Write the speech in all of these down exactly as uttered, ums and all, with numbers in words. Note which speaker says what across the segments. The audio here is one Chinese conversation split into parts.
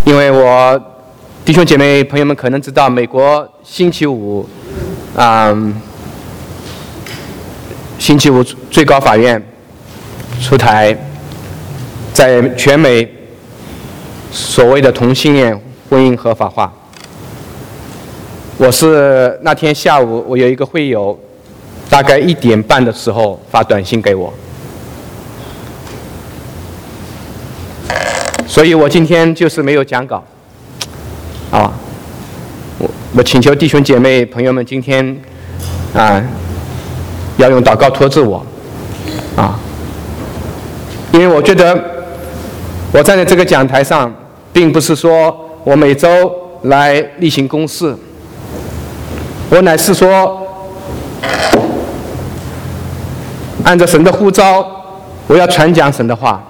Speaker 1: 因为我弟兄姐妹朋友们可能知道，美国星期五，嗯，星期五最高法院出台，在全美所谓的同性恋婚姻合法化。我是那天下午，我有一个会友，大概一点半的时候发短信给我，所以我今天就是没有讲稿，啊，我我请求弟兄姐妹朋友们今天啊要用祷告托住我，啊，因为我觉得我站在这个讲台上，并不是说我每周来例行公事。我乃是说，按照神的呼召，我要传讲神的话。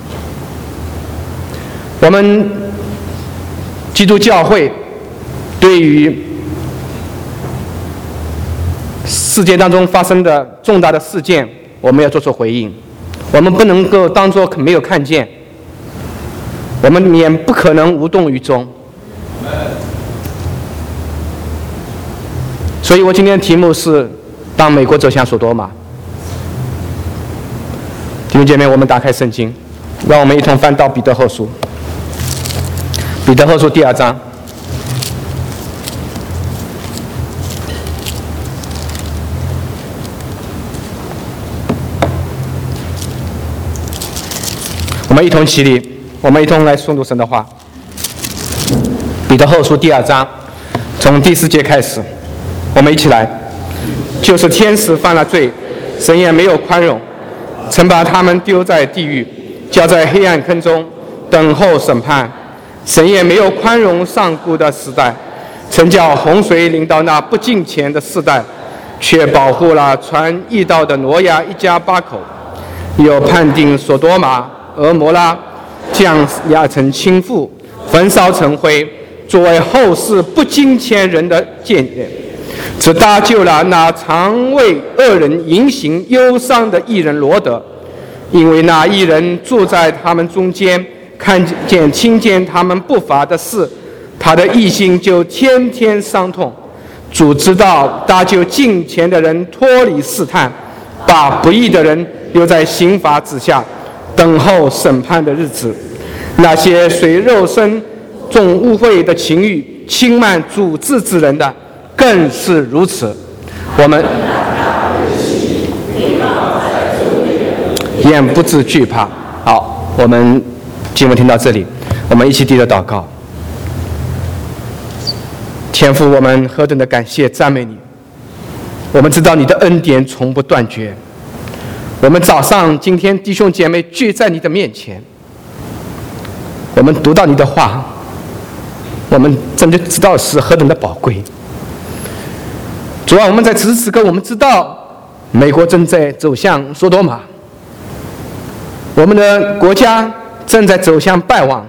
Speaker 1: 我们基督教会对于世界当中发生的重大的事件，我们要做出回应。我们不能够当作没有看见，我们也不可能无动于衷。所以我今天的题目是当美国走向索多玛。弟兄姐妹，我们打开圣经，让我们一同翻到彼得后书。彼得后书第二章。我们一同起立，我们一同来诵读神的话。彼得后书第二章，从第四节开始。我们一起来，就是天使犯了罪，神也没有宽容，曾把他们丢在地狱，交在黑暗坑中，等候审判。神也没有宽容上古的时代，曾叫洪水临到那不敬虔的世代，却保护了传义道的挪亚一家八口，又判定所多玛、俄摩拉，将压成倾覆，焚烧成灰，作为后世不敬虔人的鉴验。只搭救了那常为恶人淫行忧伤的义人罗德，因为那义人住在他们中间，看见听见他们不法的事，他的义心就天天伤痛。主知道搭救敬虔的人脱离试探，把不义的人留在刑罚之下，等候审判的日子。那些随肉身重污秽的情欲轻慢主治之人的，更是如此。我们也不致惧怕。好，我们经文听到这里，我们一起低头祷告。天父，我们何等的感谢赞美你！我们知道你的恩典从不断绝。我们早上今天弟兄姐妹聚在你的面前，我们读到你的话，我们真的知道是何等的宝贵。主啊，我们在此时此刻，我们知道美国正在走向索多玛，我们的国家正在走向败亡。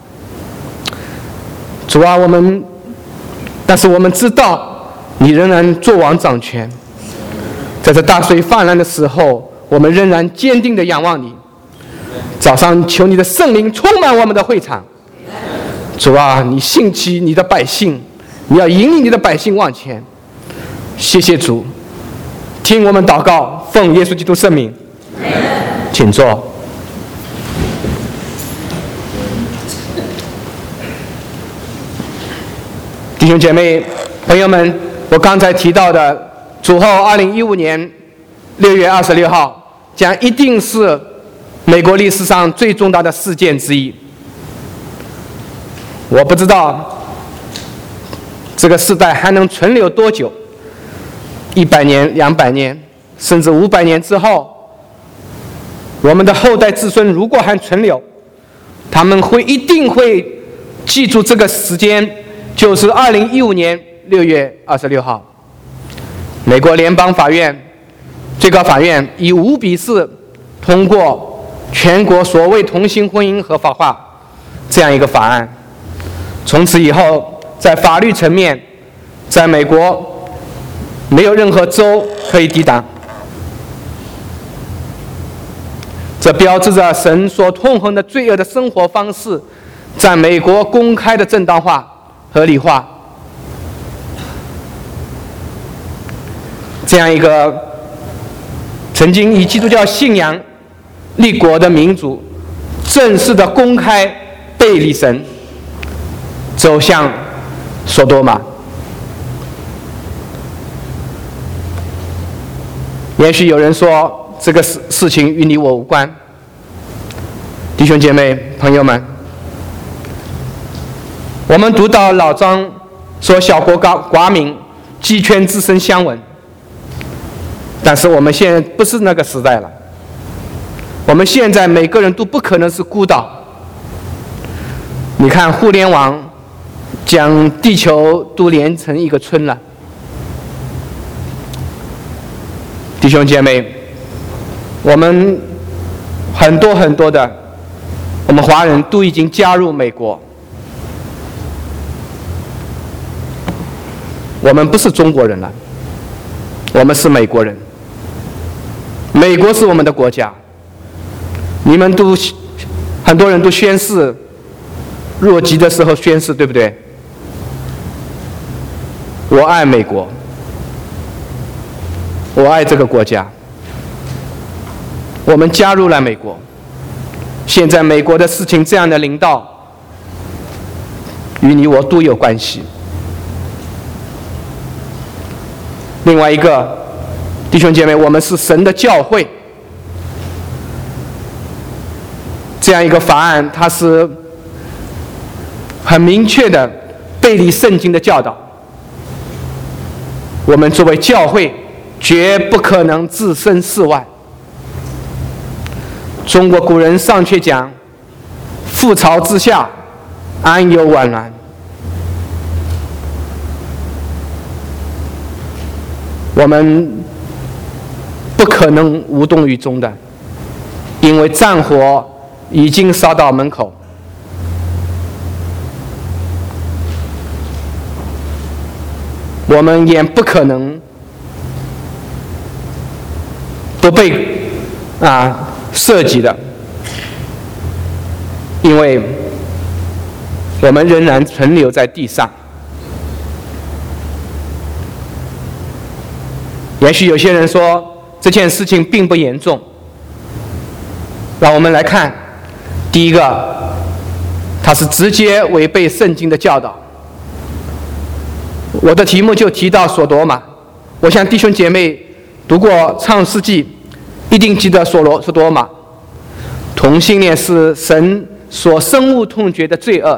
Speaker 1: 主啊，我们，但是我们知道你仍然作王掌权，在这大水泛滥的时候，我们仍然坚定地仰望你。早上求你的圣灵充满我们的会场。主啊，你兴起你的百姓，你要引领你的百姓往前。谢谢主，听我们祷告，奉耶稣基督圣名，请坐。弟兄姐妹朋友们，我刚才提到的主后二零一五年六月二十六号将一定是美国历史上最重大的事件之一。我不知道这个时代还能存留多久，一百年、两百年，甚至五百年之后，我们的后代子孙如果还存留，他们会一定会记住这个时间，就是二零一五年六月二十六号，美国联邦法院最高法院以五比四通过全国所谓同性婚姻合法化这样一个法案。从此以后，在法律层面，在美国没有任何州可以抵挡。这标志着神所痛恨的罪恶的生活方式在美国公开的正当化、合理化这样一个曾经以基督教信仰立国的民族，正式的公开背离神，走向索多玛。也许有人说这个事事情与你我无关，弟兄姐妹朋友们，我们读到老庄说小国寡民，鸡犬之声相闻，但是我们现在不是那个时代了，我们现在每个人都不可能是孤岛。你看互联网将地球都连成一个村了。弟兄姐妹，我们很多很多的我们华人都已经加入美国，我们不是中国人了，我们是美国人。美国是我们的国家，你们都很多人都宣誓，入籍的时候宣誓，对不对？我爱美国，我爱这个国家。我们加入了美国，现在美国的事情这样的领导，与你我都有关系。另外一个，弟兄姐妹，我们是神的教会。这样一个法案，它是很明确的背离圣经的教导。我们作为教会，绝不可能置身事外。中国古人尚且讲：“覆巢之下，安有完卵。”我们不可能无动于衷的，因为战火已经烧到门口。我们也不可能不被啊涉及的，因为我们仍然存留在地上。也许有些人说这件事情并不严重，让我们来看，第一个，它是直接违背圣经的教导。我的题目就提到索多玛，我想弟兄姐妹读过创世纪，一定记得索罗索多玛。同性恋是神所深恶痛绝的罪恶。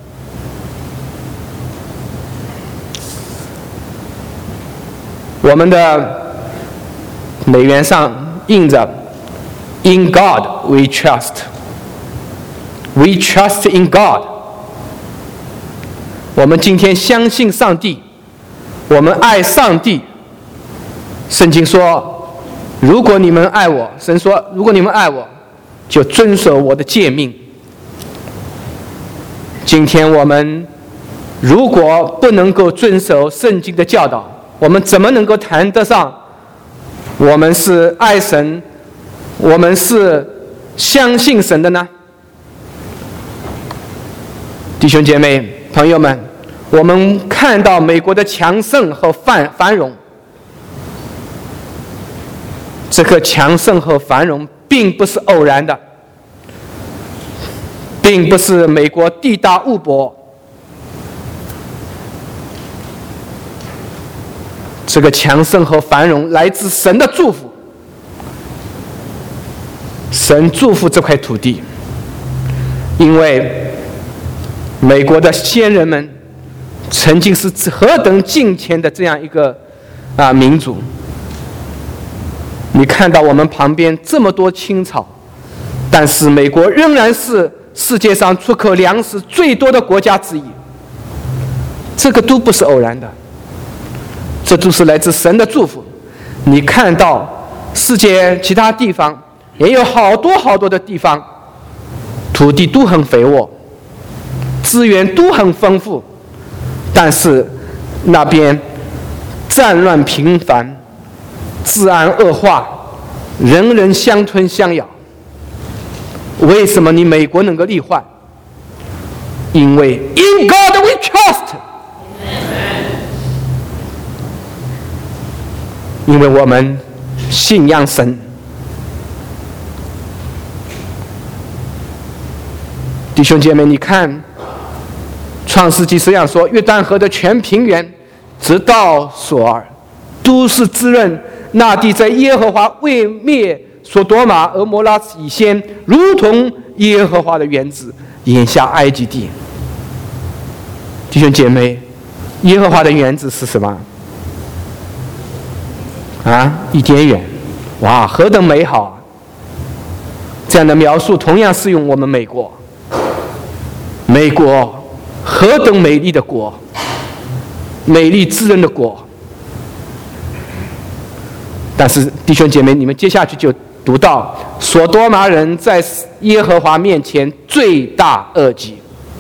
Speaker 1: 我们的美元上印着 "In God we trust"， We trust in God。我们今天相信上帝，我们爱上帝。圣经说，如果你们爱我，神说，如果你们爱我，就遵守我的诫命。今天我们如果不能够遵守圣经的教导，我们怎么能够谈得上我们是爱神，我们是相信神的呢？弟兄姐妹朋友们，我们看到美国的强盛和繁繁荣，这个强盛和繁荣并不是偶然的，并不是美国地大物博。这个强盛和繁荣来自神的祝福，神祝福这块土地，因为美国的先人们曾经是何等敬虔的这样一个啊民族。你看到我们旁边这么多青草，但是美国仍然是世界上出口粮食最多的国家之一，这个都不是偶然的，这都是来自神的祝福。你看到世界其他地方也有好多好多的地方，土地都很肥沃，资源都很丰富，但是那边战乱频繁，治安恶化，人人相吞相咬。为什么你美国能够罹患？ 因为 In God we trust， 因为我们信仰神。弟兄姐妹，你看创世纪这样说，约旦河的全平原直到索尔，都是滋润那地，在耶和华未灭所多玛俄摩拉以先，如同耶和华的园子眼下埃及地。弟兄姐妹，耶和华的园子是什么啊？伊甸园。哇，何等美好啊！这样的描述同样适用我们美国。美国何等美丽的国，美丽滋润的国。但是弟兄姐妹，你们接下去就读到所多玛人在耶和华面前罪大恶极。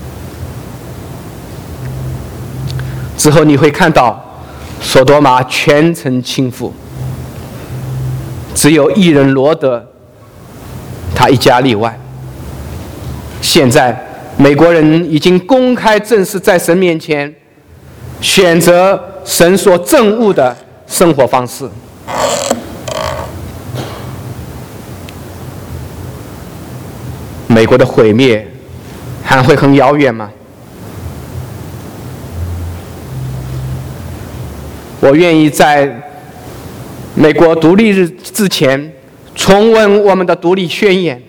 Speaker 1: 之后你会看到所多玛全城倾覆，只有一人罗德，他一家例外。现在美国人已经公开正式在神面前选择神所憎恶的生活方式。美国的毁灭还会很遥远吗？我愿意在美国独立日之前重温我们的独立宣言。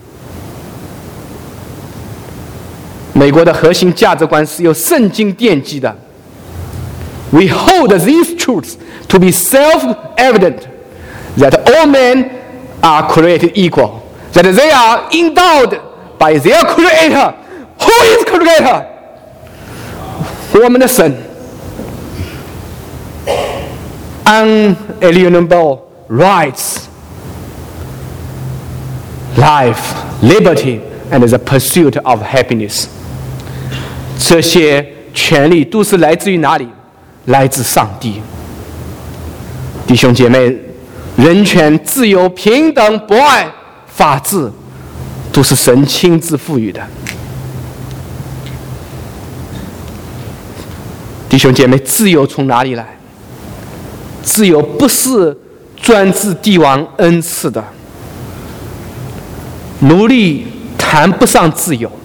Speaker 1: 美国的核心价值观是由圣经奠基的。We hold these truths to be self-evident, that all men are created equal, that they are endowed by their Creator. Who is Creator? 我们的神 unalienable rights, life, liberty, and the pursuit of happiness. 这些权利都是来自于哪里？来自上帝。弟兄姐妹，人权、自由、平等、博爱、法治，都是神亲自赋予的。弟兄姐妹，自由从哪里来？自由不是专制帝王恩赐的，奴隶谈不上自由。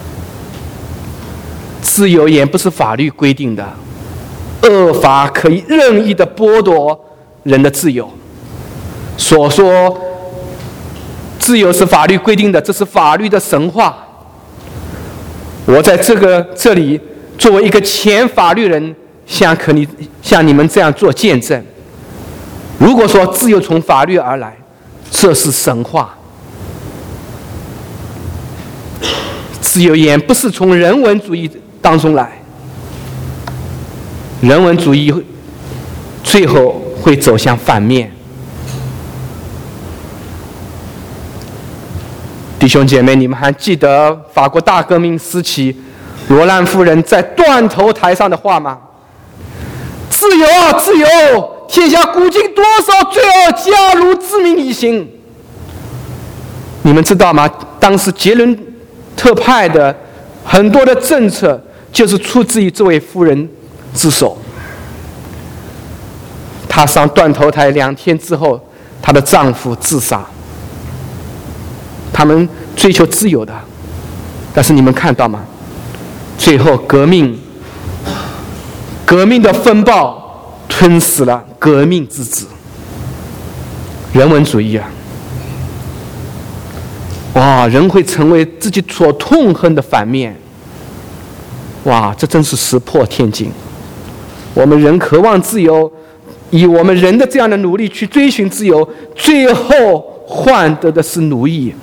Speaker 1: 自由也不是法律规定的，恶法可以任意的剥夺人的自由。所说自由是法律规定的，这是法律的神话。我在这个这里作为一个前法律人，像可你像你们这样做见证。如果说自由从法律而来，这是神话。自由也不是从人文主义当中来，人文主义最后会走向反面。弟兄姐妹，你们还记得法国大革命时期罗兰夫人在断头台上的话吗？自由啊，自由！天下古今多少罪恶，加如自命以行。你们知道吗？当时杰伦特派的很多的政策就是出自于这位夫人之手。她上断头台两天之后，她的丈夫自杀。他们追求自由的，但是你们看到吗？最后革命，革命的风暴吞噬了革命之子。人文主义啊！哇，人会成为自己所痛恨的反面。哇，这真是石破天惊。我们人渴望自由，以我们人的这样的努力去追寻自由，最后换得的是奴役。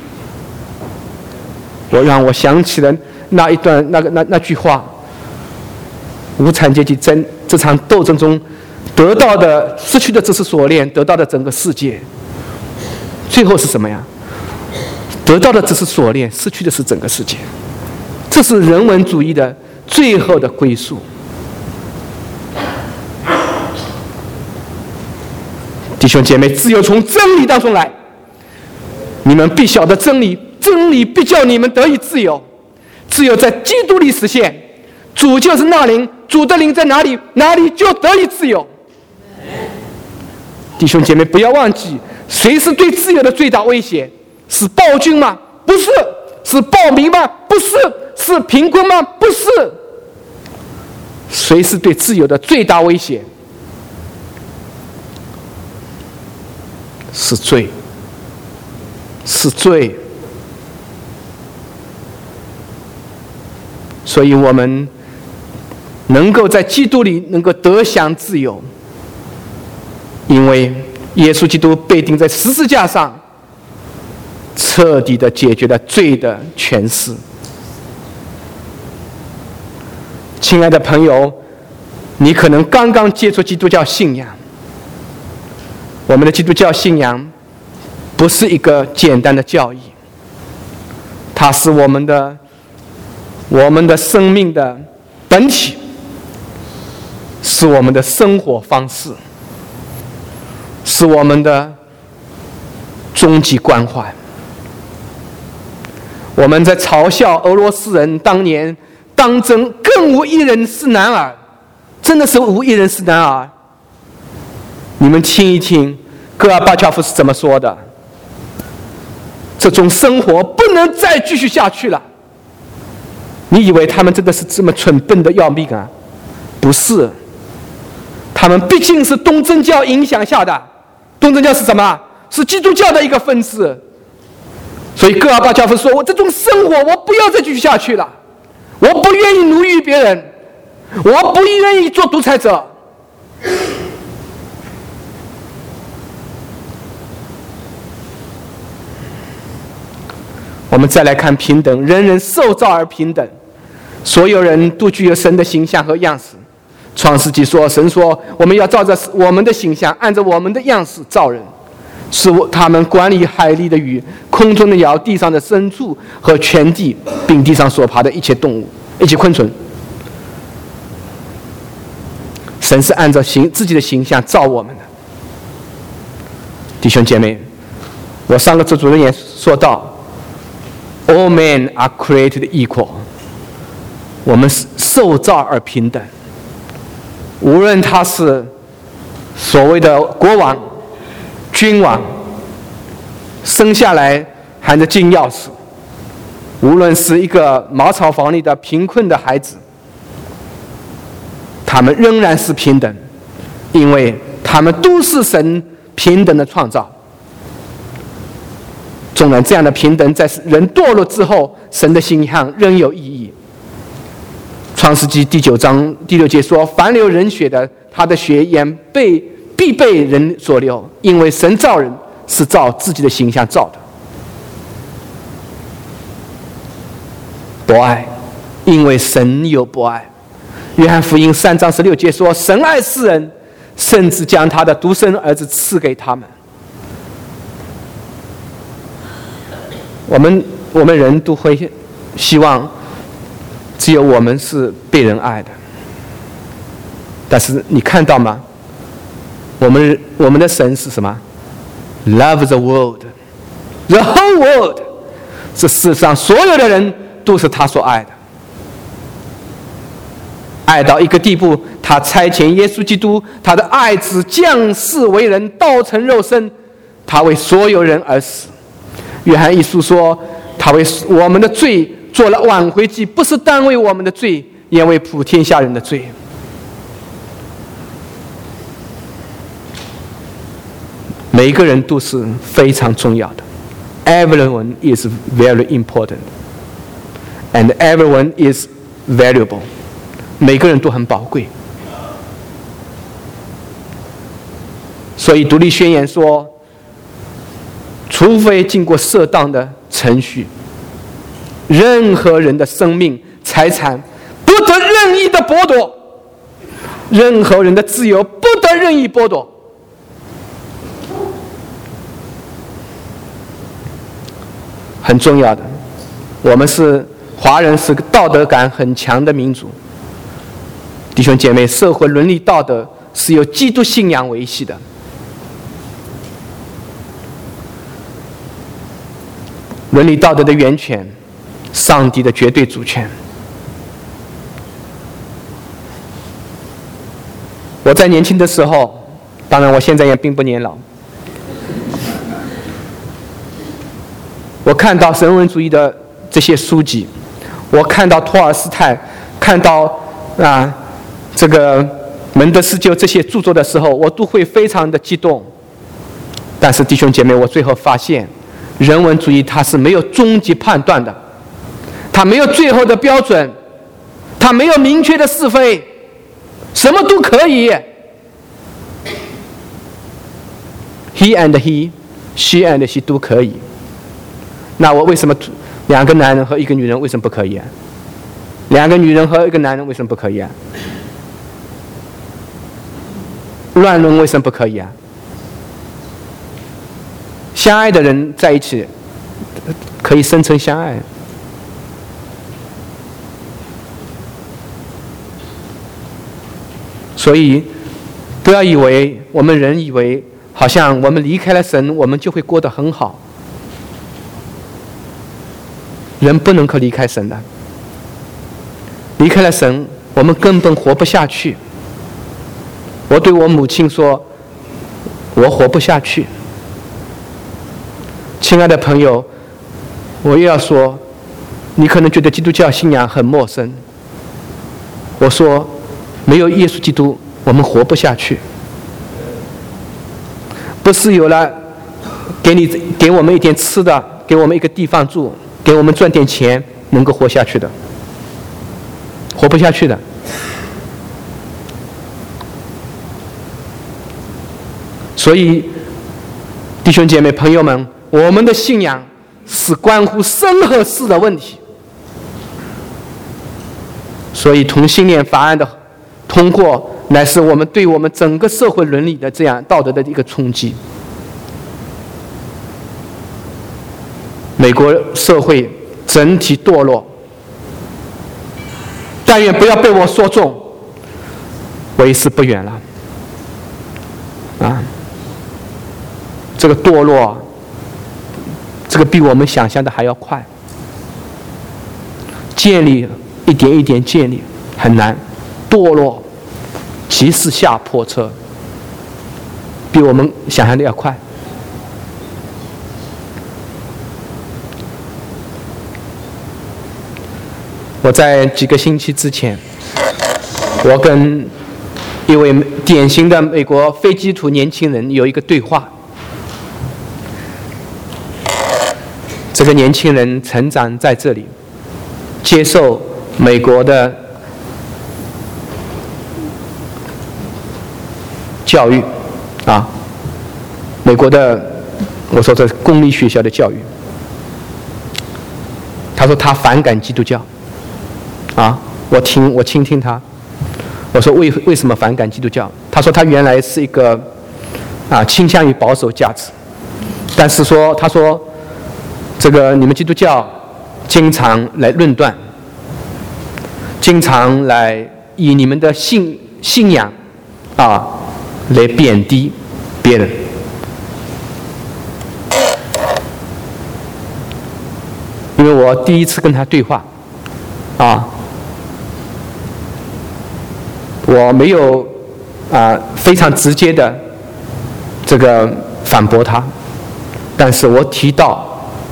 Speaker 1: 我让我想起了那一段那个那那句话：无产阶级在这场斗争中得到的、失去的只是锁链，得到的整个世界。最后是什么呀？得到的只是锁链，失去的是整个世界。这是人文主义的最后的归宿。弟兄姐妹，自由从真理当中来。你们必晓得真理，真理必叫你们得以自由。 只有在基督里实现。主就是那灵，主的灵在哪里，哪里就得以自由。弟兄姐妹，不要忘记，谁是对自由的最大威胁？是暴君吗？不是。是暴民吗？不是。是贫困吗？不是。谁是对自由的最大威胁？是罪，是罪。所以我们能够在基督里能够得享自由，因为耶稣基督被钉在十字架上，彻底的解决了罪的权势。亲爱的朋友，你可能刚刚接触基督教信仰。我们的基督教信仰不是一个简单的教义，它是我们的我们的生命的本体，是我们的生活方式，是我们的终极关怀。我们在嘲笑俄罗斯人当年当真更无一人是男儿，真的是无一人是男儿。你们听一听戈尔巴乔夫是怎么说的：这种生活不能再继续下去了。你以为他们真的是这么蠢笨的要命啊？不是，他们毕竟是东正教影响下的。东正教是什么？是基督教的一个分支。所以戈尔巴乔夫说：我这种生活我不要再继续下去了，我不愿意奴役别人，我不愿意做独裁者。我们再来看平等，人人受造而平等，所有人都具有神的形象和样式。创世纪说，神说我们要照着我们的形象，按照我们的样式造人，使他们管理海里的鱼、空中的鸟、地上的牲畜和全地，并地上所爬的一切动物、一切昆虫。神是按照形自己的形象造我们的。弟兄姐妹，我上个周主任也说到， All men are created equal。 我们受造而平等，无论他是所谓的国王、君王，生下来含着金钥匙，无论是一个茅草房里的贫困的孩子，他们仍然是平等，因为他们都是神平等的创造。纵然这样的平等在人堕落之后，神的形象仍有意义。创世纪第九章第六节说：凡流人血的，他的血也被必被人所流，因为神造人是照自己的形象造的。博爱，因为神有博爱。约翰福音三章十六节说：神爱世人，甚至将他的独生儿子赐给他们。我们我们人都会希望只有我们是被人爱的，但是你看到吗？我们我们的神是什么 ？Love the world, the whole world。这世上所有的人都是他所爱的，爱到一个地步，他差遣耶稣基督，他的爱子降世为人，道成肉身，他为所有人而死。约翰一书说，他为我们的罪做了挽回祭，不是单为我们的罪，也为普天下人的罪。每一个人都是非常重要的。 Everyone is very important, and everyone is valuable. 每个人都很宝贵。所以独立宣言说，除非经过适当的程序，任何人的生命、财产不得任意的剥夺，任何人的自由不得任意剥夺。很重要的，我们是华人，是个道德感很强的民族。弟兄姐妹，社会伦理道德是由基督信仰维系的。伦理道德的源泉上帝的绝对主权。我在年轻的时候，当然我现在也并不年老，我看到神文主义的这些书籍，我看到托尔斯泰，看到啊这个门德斯鸠这些著作的时候，我都会非常的激动。但是弟兄姐妹，我最后发现，人文主义它是没有终极判断的，它没有最后的标准，它没有明确的是非，什么都可以。He and he, she and she 都可以。那我为什么两个男人和一个女人为什么不可以啊？两个女人和一个男人为什么不可以啊？乱伦为什么不可以啊？相爱的人在一起可以深层相爱。所以不要以为我们人以为好像我们离开了神，我们就会过得很好。人不能够离开神的，离开了神，我们根本活不下去。我对我母亲说，我活不下去。亲爱的朋友，我又要说，你可能觉得基督教信仰很陌生。我说，没有耶稣基督，我们活不下去。不是有了给你给我们一点吃的，给我们一个地方住，给我们赚点钱能够活下去的，活不下去的。所以弟兄姐妹朋友们，我们的信仰是关乎生和死的问题。所以同性恋法案的通过，乃是我们对我们整个社会伦理的这样道德的一个冲击。美国社会整体堕落，但愿不要被我说中，为时不远了。啊，这个堕落，这个比我们想象的还要快。建立一点一点建立很难，堕落即是下坡车，比我们想象的要快。我在几个星期之前，我跟一位典型的美国非基督徒年轻人有一个对话。这个年轻人成长在这里，接受美国的教育啊，美国的我说这公立学校的教育。他说他反感基督教啊，我听我倾听他。我说为为什么反感基督教？他说他原来是一个啊倾向于保守价值，但是说他说这个你们基督教经常来论断，经常来以你们的信信仰啊来贬低别人。因为我第一次跟他对话啊，我没有啊非常直接的这个反驳他，但是我提到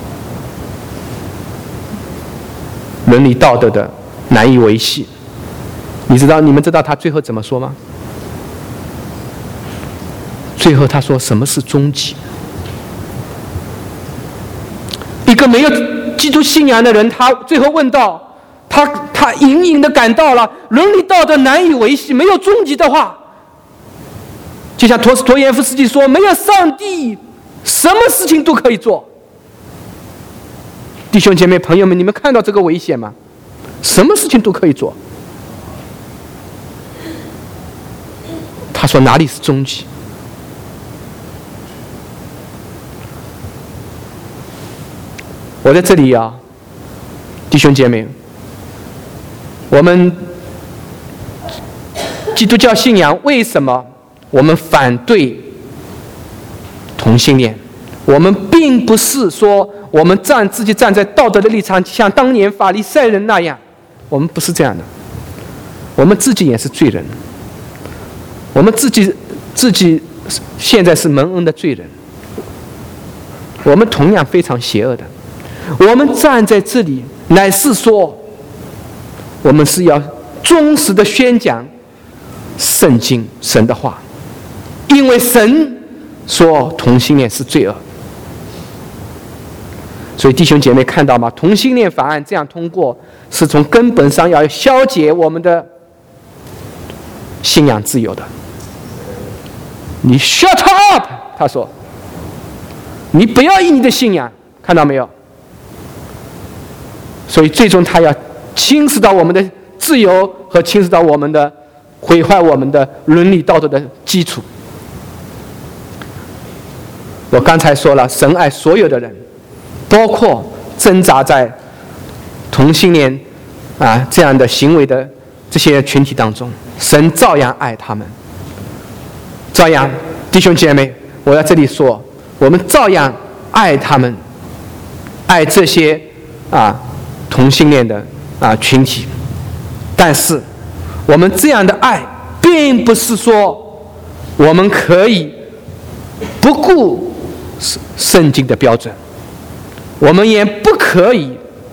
Speaker 1: 伦理道德的难以维系。你知道你们知道他最后怎么说吗？最后他说什么是终极？一个没有基督信仰的人，他最后问道，他他隐隐的感到了伦理道德难以维系，没有终极的话，就像陀思妥耶夫斯基说，没有上帝，什么事情都可以做。弟兄姐妹朋友们，你们看到这个危险吗？什么事情都可以做。他说哪里是终极？我在这里啊，弟兄姐妹，我们基督教信仰为什么我们反对同性恋？ 我们并不是说我们站自己站在道德的立场，像当年法利赛人那样，我们不是这样的。我们自己也是罪人，我们自己自己现在是蒙恩的罪人，我们同样非常邪恶的。我们站在这里，乃是说，我们是要忠实的宣讲圣经神的话，因为神说同性恋是罪恶。所以弟兄姐妹看到吗？同性恋法案这样通过，是从根本上要消解我们的信仰自由的。你 shut up， 他说，你不要以你的信仰，看到没有？所以最终他要侵蚀到我们的自由和侵蚀到我们的毁坏我们的伦理道德的基础。我刚才说了，神爱所有的人，包括挣扎在同性恋啊这样的行为的这些群体当中，神照样爱他们。照样，弟兄姐妹，我在这里说，我们照样爱他们，爱这些啊同性恋的啊群体。但是，我们这样的爱，并不是说我们可以不顾圣经的标准，我们也不可以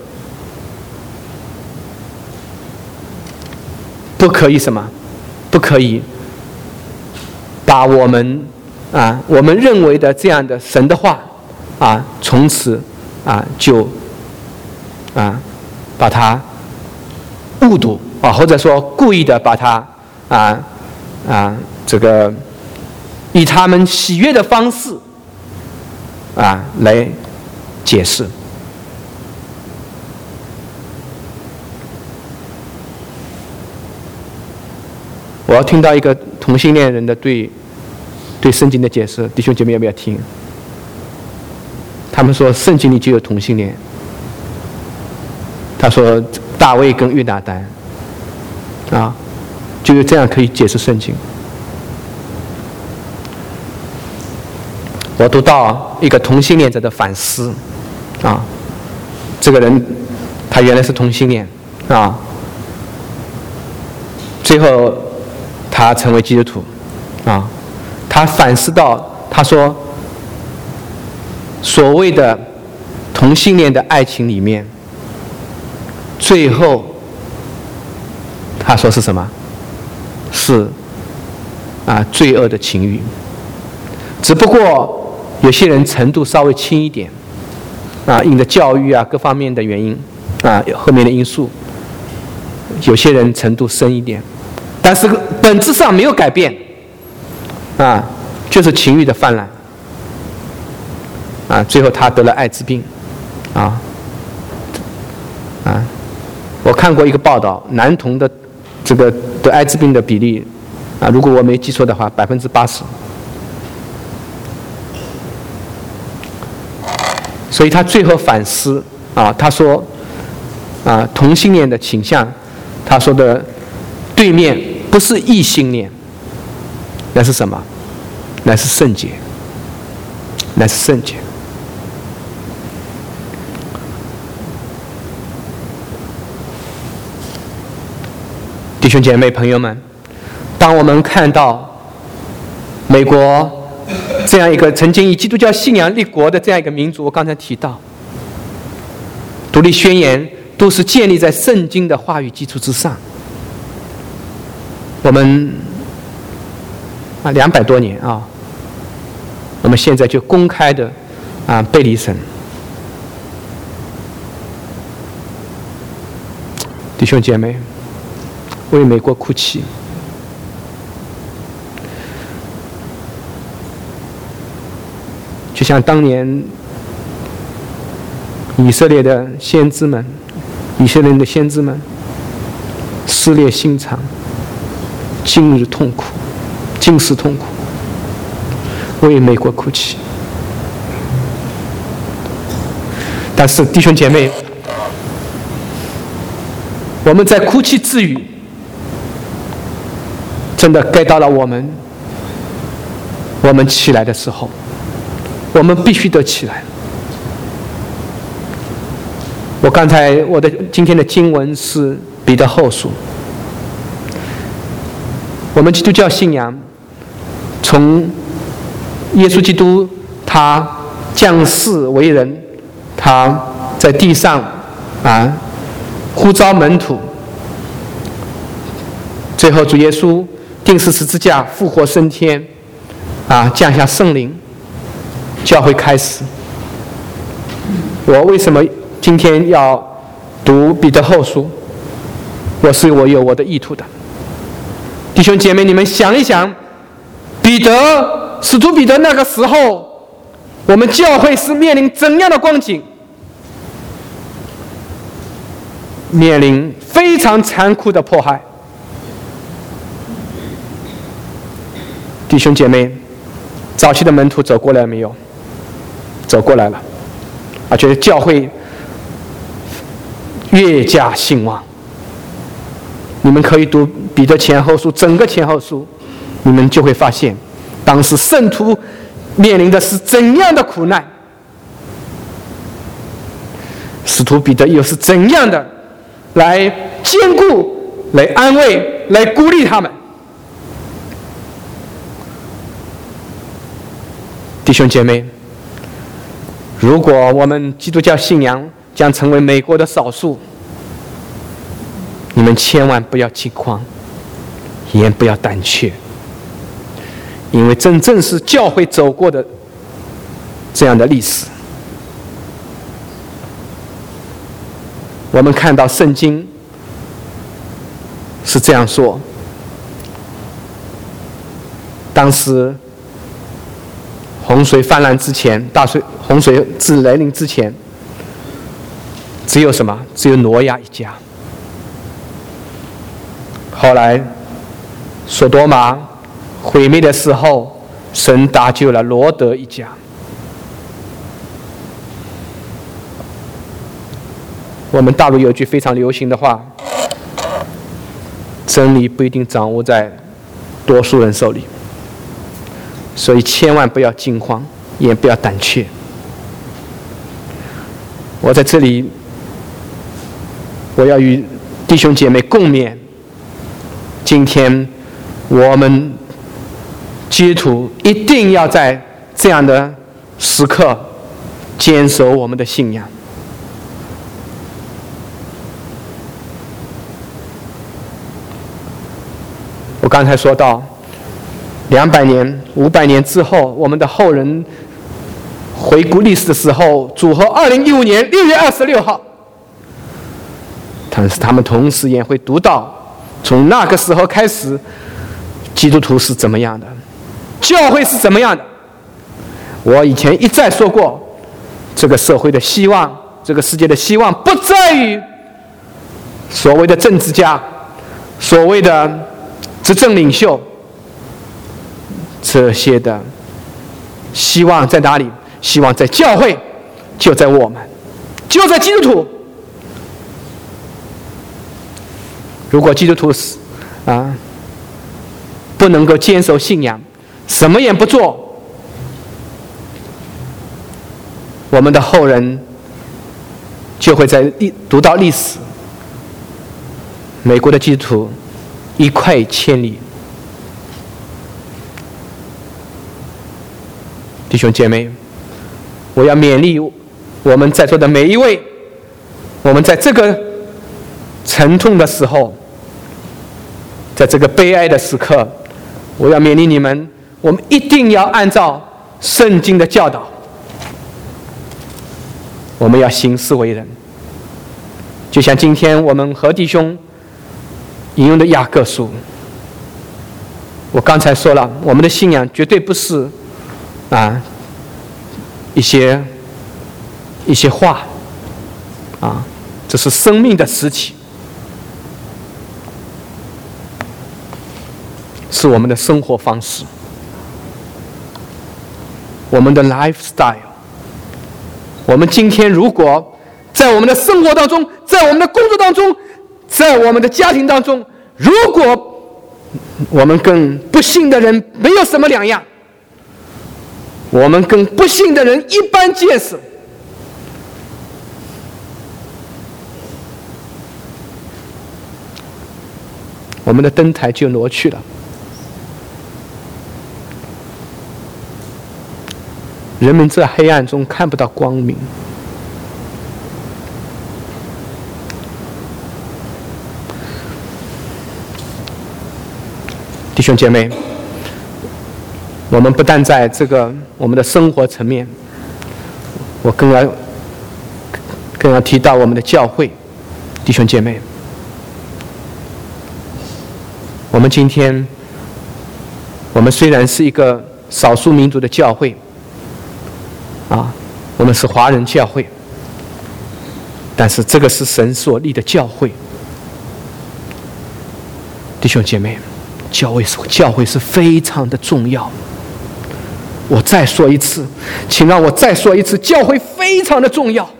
Speaker 1: 不可以什么？不可以把我们啊我们认为的这样的神的话啊，从此啊就啊把它误读啊，或者说故意的把它啊啊这个以他们喜悦的方式啊来解释。我要听到一个同性恋人的对对圣经的解释，弟兄姐妹要不要听？他们说圣经里就有同性恋。他说大卫跟约拿单啊，就是这样可以解释圣经。我读到一个同性恋者的反思啊，这个人他原来是同性恋啊，最后他成为基督徒啊，他反思到，他说所谓的同性恋的爱情里面，最后他说是什么？是啊罪恶的情欲，只不过有些人程度稍微轻一点啊，因着教育啊各方面的原因啊后面的因素，有些人程度深一点，但是本质上没有改变啊，就是情欲的泛滥啊，最后他得了艾滋病啊啊，我看过一个报道，男童的这个得艾滋病的比例啊，如果我没记错的话，百分之八十。所以他最后反思啊，他说啊，同性恋的倾向，他说的对面不是异性恋，那是什么？那是圣洁，那是圣洁。弟兄姐妹朋友们，当我们看到美国这样一个曾经以基督教信仰立国的这样一个民族，我刚才提到独立宣言都是建立在圣经的话语基础之上，我们啊两百多年啊，我们现在就公开的啊背离神。弟兄姐妹，为美国哭泣。就像当年以色列的先知们，以色列人的先知们撕裂心肠，今日痛苦，今世痛苦，为美国哭泣。但是弟兄姐妹，我们在哭泣之余，真的该到了我们我们起来的时候， 我们必须得起来。我刚才我的今天的经文是彼得后书。我们基督教信仰从耶稣基督他降世为人，他在地上啊呼召门徒，最后主耶稣钉死十字架复活升天啊降下圣灵，教会开始。我为什么今天要读彼得后书？我是我有我的意图的。弟兄姐妹，你们想一想，彼得使徒彼得那个时候，我们教会是面临怎样的光景？面临非常残酷的迫害。弟兄姐妹，早期的门徒走过来没有？走过来了，而且教会越加兴旺。你们可以读彼得前后书，整个前后书，你们就会发现，当时圣徒面临的是怎样的苦难，使徒彼得又是怎样的来坚固、来安慰、来鼓励他们。弟兄姐妹，如果我们基督教信仰将成为美国的少数，你们千万不要惊慌，也不要胆怯，因为真正是教会走过的这样的历史。我们看到圣经是这样说，当时洪水泛滥之前，大水洪水至来临之前，只有什么？只有挪亚一家。后来索多玛毁灭的时候，神搭救了罗德一家。我们大陆有一句非常流行的话，真理不一定掌握在多数人手里，所以千万不要惊慌，也不要胆怯。我在这里，我要与弟兄姐妹共勉，今天我们基督徒一定要在这样的时刻坚守我们的信仰。我刚才说到，两百年、五百年之后，我们的后人回顾历史的时候，主后二零一五年六月二十六号，但是他们同时也会读到，从那个时候开始，基督徒是怎么样的，教会是怎么样的。我以前一再说过，这个社会的希望，这个世界的希望，不在于所谓的政治家，所谓的执政领袖，这些的希望在哪里？希望在教会，就在我们，就在基督徒。如果基督徒是啊，不能够坚守信仰，什么也不做，我们的后人就会在读到历史，美国的基督徒一块千里。弟兄姐妹，我要勉励我们在座的每一位，我们在这个沉痛的时候，在这个悲哀的时刻，我要勉励你们，我们一定要按照圣经的教导，我们要行事为人。就像今天我们何弟兄引用的雅各书，我刚才说了，我们的信仰绝对不是啊一些一些话啊，这是生命的实体，是我们的生活方式，我们的 lifestyle。我们今天如果在我们的生活当中，在我们的工作当中，在我们的家庭当中，如果我们跟不信的人没有什么两样， 我们跟不信的人一般见识。我们的灯台就挪去了，人们在黑暗中看不到光明。弟兄姐妹，我们不但在这个我们的生活层面，我更要更要提到我们的教会。弟兄姐妹，我们今天我们虽然是一个少数民族的教会啊，我们是华人教会，但是这个是神所立的教会。弟兄姐妹，教会是教会是非常的重要。我再说一次，请让我再说一次，教会非常的重要。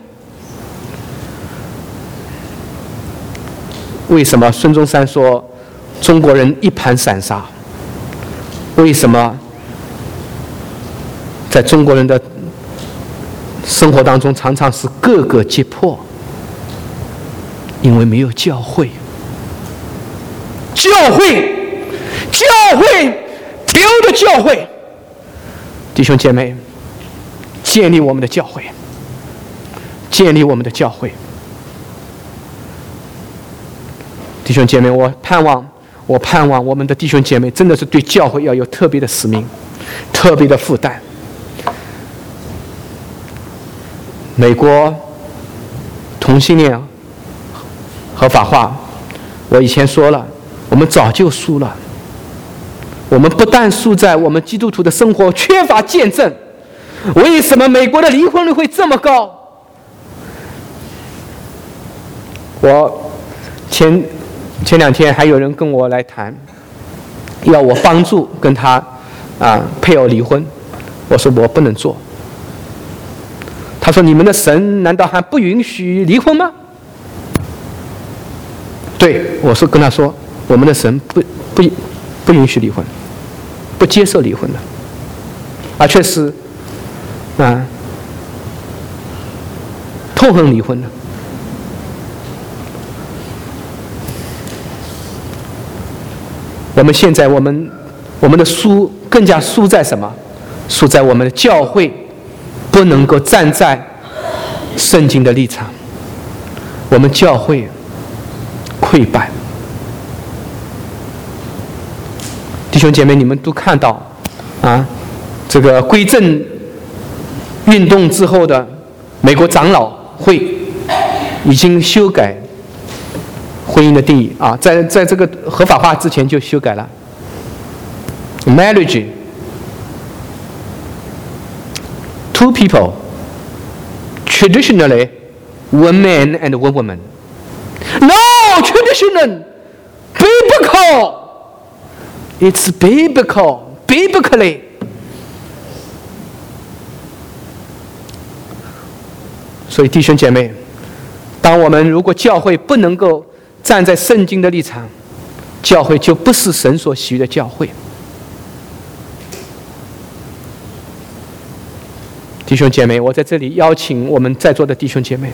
Speaker 1: 为什么孙中山说中国人一盘散沙？为什么在中国人的生活当中常常是各个击破？因为没有教会。教会，教会，丢的教会。弟兄姐妹，建立我们的教会，建立我们的教会。弟兄姐妹，我盼望，我盼望我们的弟兄姐妹真的是对教会要有特别的使命，特别的负担。美国同性恋合法化，我以前说了，我们早就输了。我们不但输在我们基督徒的生活缺乏见证，为什么美国的离婚率会这么高？我前前两天还有人跟我来谈，要我帮助跟他啊配偶离婚，我说我不能做。他说：“你们的神难道还不允许离婚吗？”对，我说跟他说，我们的神不不不允许离婚，不接受离婚的，而却是啊痛恨离婚的。我们现在我们我们的输更加输在什么？输在我们的教会不能够站在圣经的立场，我们教会溃败。弟兄姐妹，你们都看到啊，这个归正运动之后的美国长老会已经修改婚姻的定义啊，在在这个合法化之前就修改了 marriage two people traditionally one man and one woman. No, traditional, biblical. It's biblical, biblically. 所以弟兄姐妹，当我们如果教会不能够站在圣经的立场，教会就不是神所喜悦的教会。弟兄姐妹，我在这里邀请我们在座的弟兄姐妹，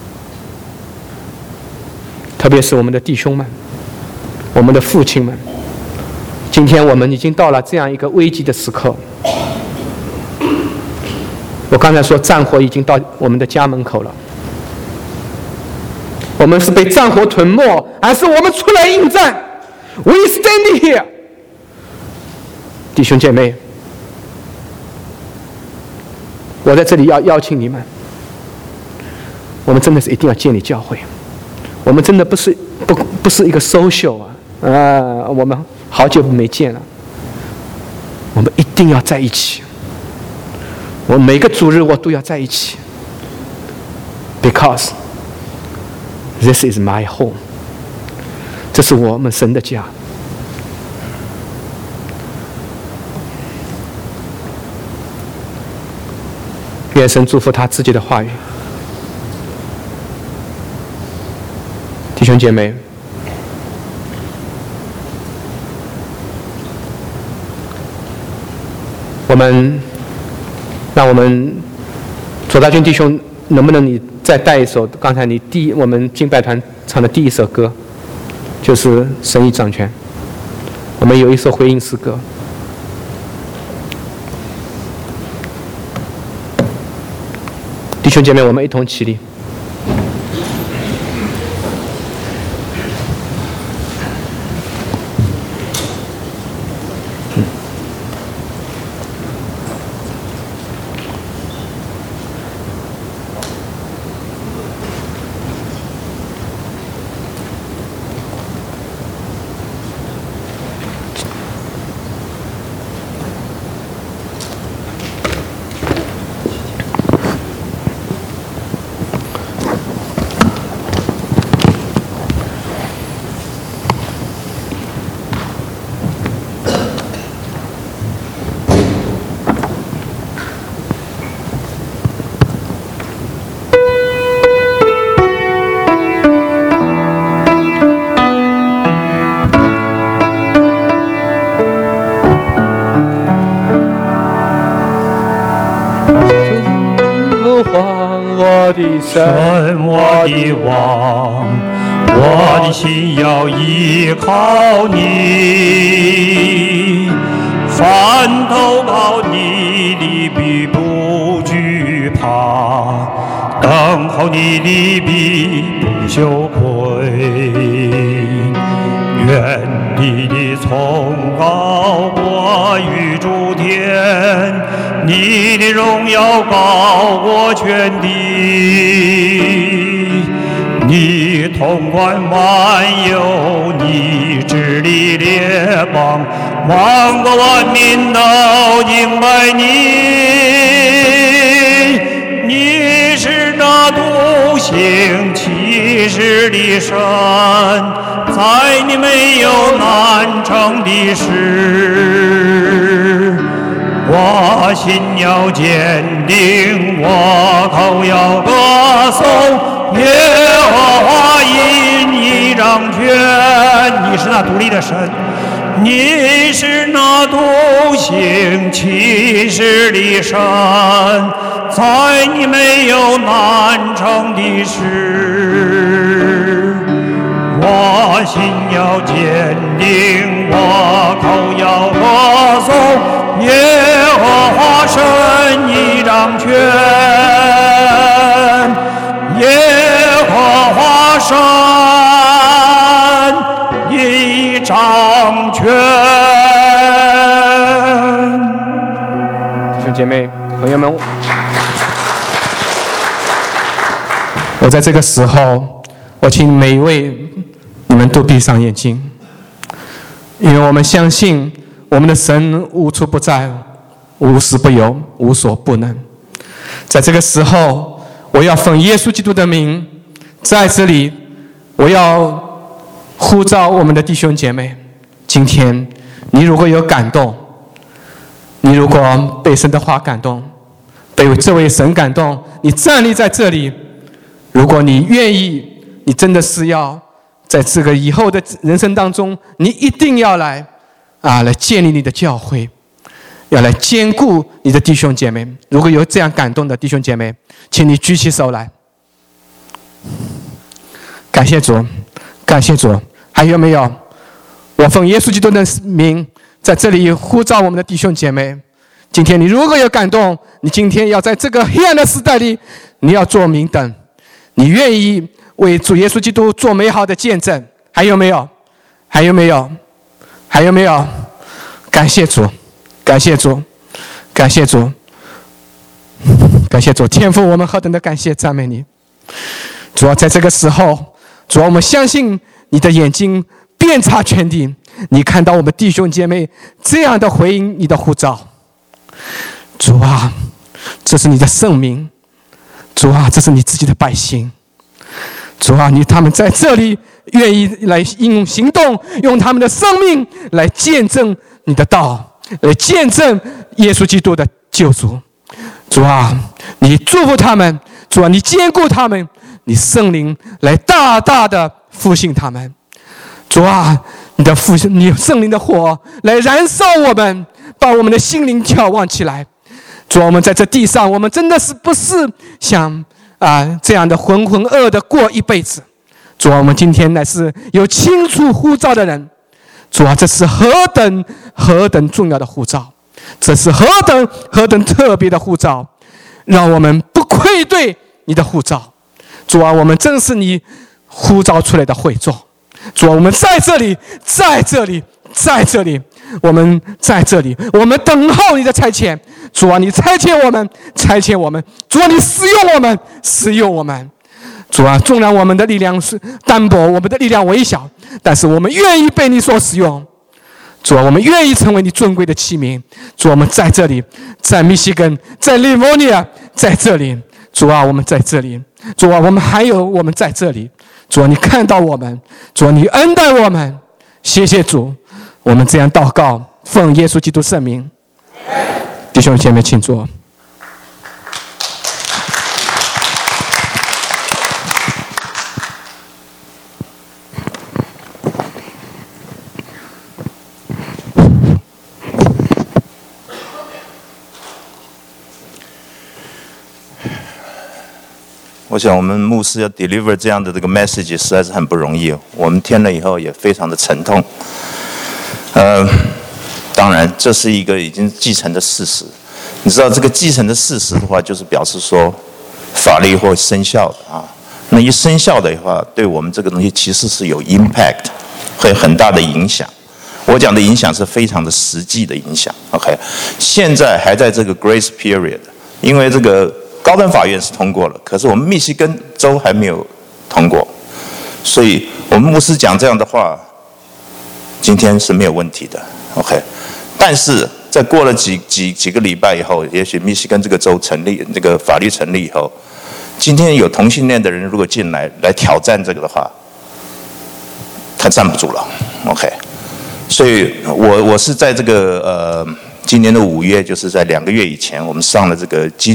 Speaker 1: 特别是我们的弟兄们，我们的父亲们，今天我们已经到了这样一个危急的时刻。我刚才说战火已经到我们的家门口了，我们是被战火吞没，还是我们出来应战？ We standing here， 弟兄姐妹，我在这里要邀请你们，我们真的是一定要建立教会。我们真的不是不不是一个 social 啊，呃，我们好久没见了，我们一定要在一起。我每个主日我都要在一起 ，because this is my home， 这是我们神的家。愿神祝福他自己的话语。弟兄姐妹，我们让我们左大军弟兄，能不能你再带一首刚才你第一我们敬拜团唱的第一首歌，就是神已掌权。我们有一首回应诗歌。弟兄姐妹，我们一同起立。
Speaker 2: 神我的王，我的心要依靠你，凡投靠你的必不惧怕，等候你的必不羞愧。愿你的崇高过于诸天，你的荣耀高过全地，你统管万有，你治理列邦，万国万民都敬拜你。你是那独行其事的神，在你没有难成的事。我心要坚定，我口要歌颂耶和华因你掌权。你是那独立的神，你是那独行其事的神，在你没有难成的事。我心要坚定，我口要歌颂耶和华神已掌权，耶和华神已掌权。
Speaker 1: 弟兄姐妹、朋友们，我在这个时候，我请每一位你们都闭上眼睛，因为我们相信我们的神无处不在，无时不有，无所不能。在这个时候，我要奉耶稣基督的名，在这里我要呼召我们的弟兄姐妹，今天你如果有感动，你如果被神的话感动，被这位神感动，你站立在这里，如果你愿意，你真的是要在这个以后的人生当中，你一定要来啊，来建立你的教会，要来兼顾你的弟兄姐妹。如果有这样感动的弟兄姐妹，请你举起手来。感谢主，感谢主。还有没有？我奉耶稣基督的名，在这里呼召我们的弟兄姐妹。今天你如果有感动，你今天要在这个黑暗的时代里，你要做明灯，你愿意为主耶稣基督做美好的见证。还有没有？还有没有？还有没有？感谢主，感谢主，感谢主，感谢主。天父，我们何等的感谢赞美你。主啊，在这个时候，主啊，我们相信你的眼睛遍察全地，你看到我们弟兄姐妹这样的回应你的呼召。主啊，这是你的圣名，主啊，这是你自己的百姓。主啊，你他们在这里愿意来应用行动，用他们的生命来见证你的道，来见证耶稣基督的救赎。主啊，你祝福他们，主啊，你坚固他们，你圣灵来大大的复兴他们。主啊，你的复兴，你圣灵的火来燃烧我们，把我们的心灵眺望起来。 主啊，我们在这地上，我们真的是不是想啊这样的浑浑噩的过一辈子？主啊，我们今天乃是有清楚呼召的人。主啊，这是何等何等重要的呼召，这是何等何等特别的呼召，让我们不愧对你的呼召。主啊，我们正是你呼召出来的会众。主啊，我们在这里，在这里，在这里，我们在这里，我们等候你的差遣。主啊，你差遣我们，差遣我们。主啊，你使用我们，使用我们。主啊，纵然我们的力量是单薄，我们的力量微小，但是我们愿意被你所使用。主啊，我们愿意成为你尊贵的器皿。主啊，我们在这里，在密西根，在利摩尼亚，在这里。主啊，我们在这里。主啊，我们还有我们在这里。主啊，你看到我们。主啊，你恩待我们。谢谢主，我们这样祷告，奉耶稣基督圣名。弟兄姐妹，请坐。
Speaker 3: 我想我们牧师要 deliver 这样的这个 message 实在是很不容易，我们听了以后也非常的沉痛。呃，当然这是一个已经继承的事实。你知道这个继承的事实的话，就是表示说法律会生效的啊。那一生效的话，对我们这个东西其实是有 impact， 会有很大的影响。我讲的影响是非常的实际的影响。OK， 现在还在这个 grace period， 因为这个高等法院是通过了，可是我们密西根州还没有通过，所以我们牧师讲这样的话，今天是没有问题的 ，OK。但是在过了几几几个礼拜以后，也许密西根这个州成立，这个法律成立以后，今天有同性恋的人如果进来来挑战这个的话，他站不住了 ，OK。所以我我是在这个呃今年的五月，就是在两个月以前，我们上了这个基